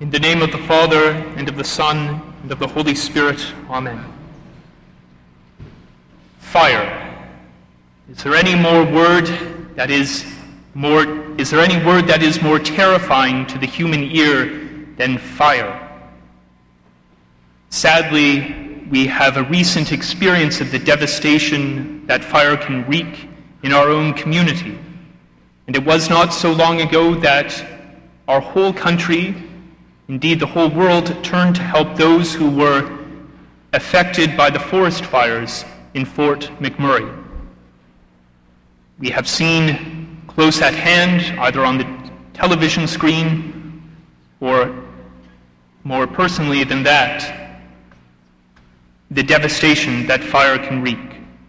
In the name of the Father, and of the Son, and of the Holy Spirit. Amen. Fire. Is there any word that is more terrifying to the human ear than fire? Sadly, we have a recent experience of the devastation that fire can wreak in our own community. And it was not so long ago that our whole country, indeed the whole world, turned to help those who were affected by the forest fires in Fort McMurray. We have seen close at hand, either on the television screen or more personally than that, the devastation that fire can wreak.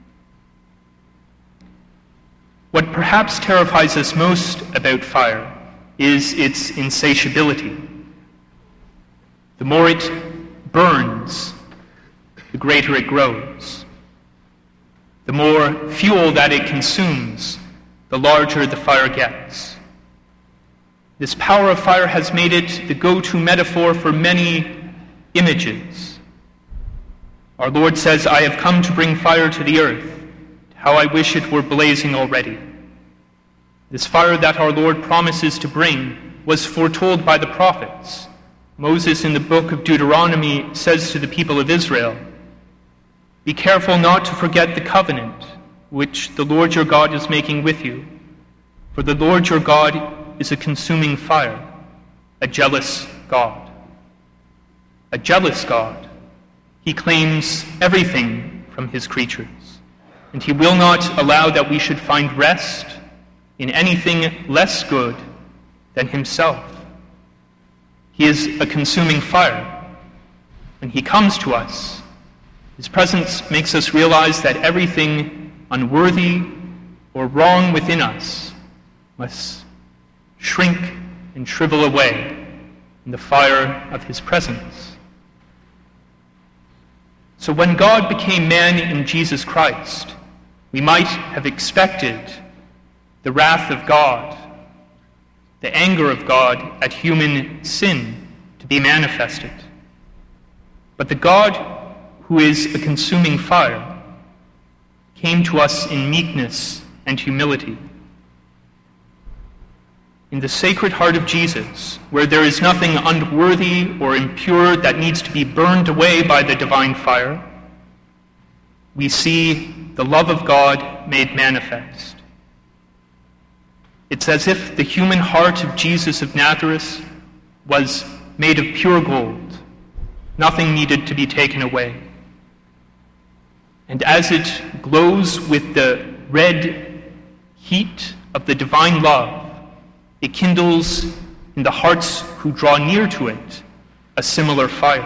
What perhaps terrifies us most about fire is its insatiability. The more it burns, the greater it grows. The more fuel that it consumes, the larger the fire gets. This power of fire has made it the go-to metaphor for many images. Our Lord says, "I have come to bring fire to the earth. How I wish it were blazing already." This fire that our Lord promises to bring was foretold by the prophets. Moses in the book of Deuteronomy says to the people of Israel, "Be careful not to forget the covenant which the Lord your God is making with you. For the Lord your God is a consuming fire, a jealous God." A jealous God. He claims everything from his creatures, and he will not allow that we should find rest in anything less good than himself. He is a consuming fire. When he comes to us, his presence makes us realize that everything unworthy or wrong within us must shrink and shrivel away in the fire of his presence. So when God became man in Jesus Christ, we might have expected the wrath of God, the anger of God at human sin to be manifested. But the God who is a consuming fire came to us in meekness and humility. In the Sacred Heart of Jesus, where there is nothing unworthy or impure that needs to be burned away by the divine fire, we see the love of God made manifest. It's as if the human heart of Jesus of Nazareth was made of pure gold. Nothing needed to be taken away. And as it glows with the red heat of the divine love, it kindles in the hearts who draw near to it a similar fire.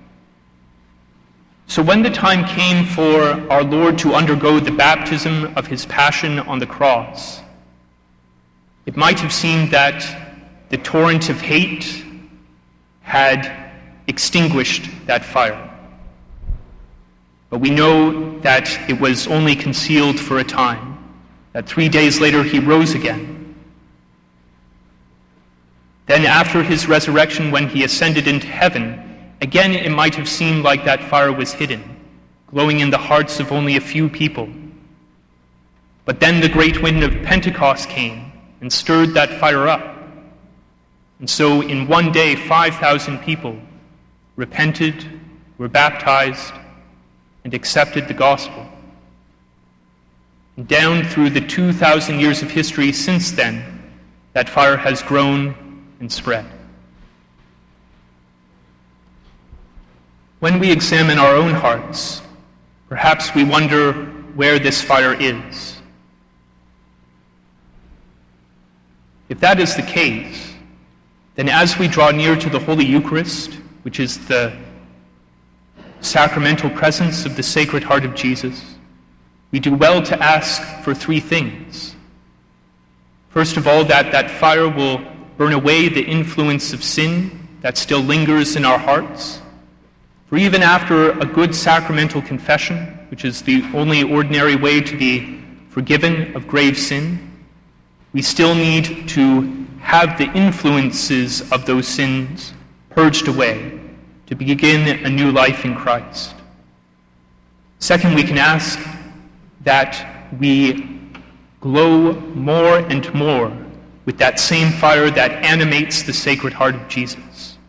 So when the time came for our Lord to undergo the baptism of his passion on the cross, it might have seemed that the torrent of hate had extinguished that fire. But we know that it was only concealed for a time, that 3 days later he rose again. Then after his resurrection, when he ascended into heaven, again it might have seemed like that fire was hidden, glowing in the hearts of only a few people. But then the great wind of Pentecost came and stirred that fire up. And so in one day, 5,000 people repented, were baptized, and accepted the gospel. And down through the 2,000 years of history since then, that fire has grown and spread. When we examine our own hearts, perhaps we wonder where this fire is. If that is the case, then as we draw near to the Holy Eucharist, which is the sacramental presence of the Sacred Heart of Jesus, we do well to ask for three things. First of all, that fire will burn away the influence of sin that still lingers in our hearts. For even after a good sacramental confession, which is the only ordinary way to be forgiven of grave sin, we still need to have the influences of those sins purged away, to begin a new life in Christ. Second, we can ask that we glow more and more with that same fire that animates the Sacred Heart of Jesus.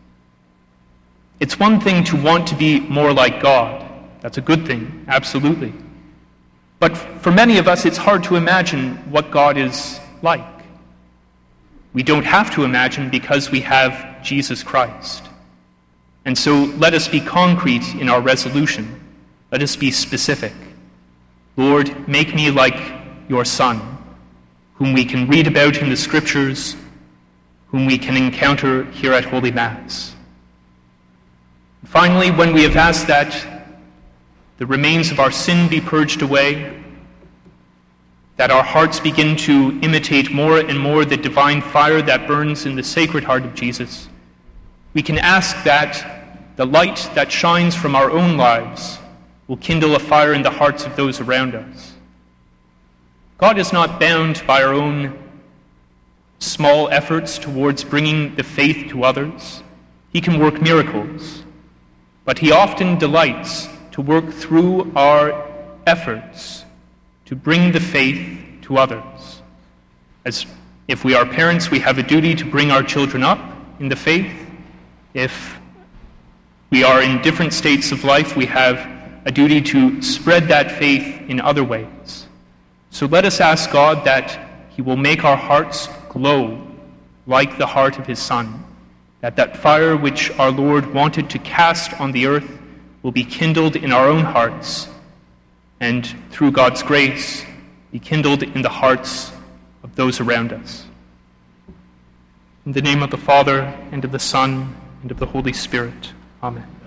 It's one thing to want to be more like God. That's a good thing, absolutely. But for many of us, it's hard to imagine what God is like. We don't have to imagine because we have Jesus Christ. And so let us be concrete in our resolution. Let us be specific. Lord, make me like your Son, whom we can read about in the Scriptures, whom we can encounter here at Holy Mass. Finally, when we have asked that the remains of our sin be purged away, that our hearts begin to imitate more and more the divine fire that burns in the Sacred Heart of Jesus, we can ask that the light that shines from our own lives will kindle a fire in the hearts of those around us. God is not bound by our own small efforts towards bringing the faith to others. He can work miracles, but he often delights to work through our efforts to bring the faith to others. As if we are parents, we have a duty to bring our children up in the faith. If we are in different states of life, we have a duty to spread that faith in other ways. So let us ask God that he will make our hearts glow like the heart of his Son, that fire which our Lord wanted to cast on the earth will be kindled in our own hearts, and through God's grace, be kindled in the hearts of those around us. In the name of the Father, and of the Son, and of the Holy Spirit. Amen.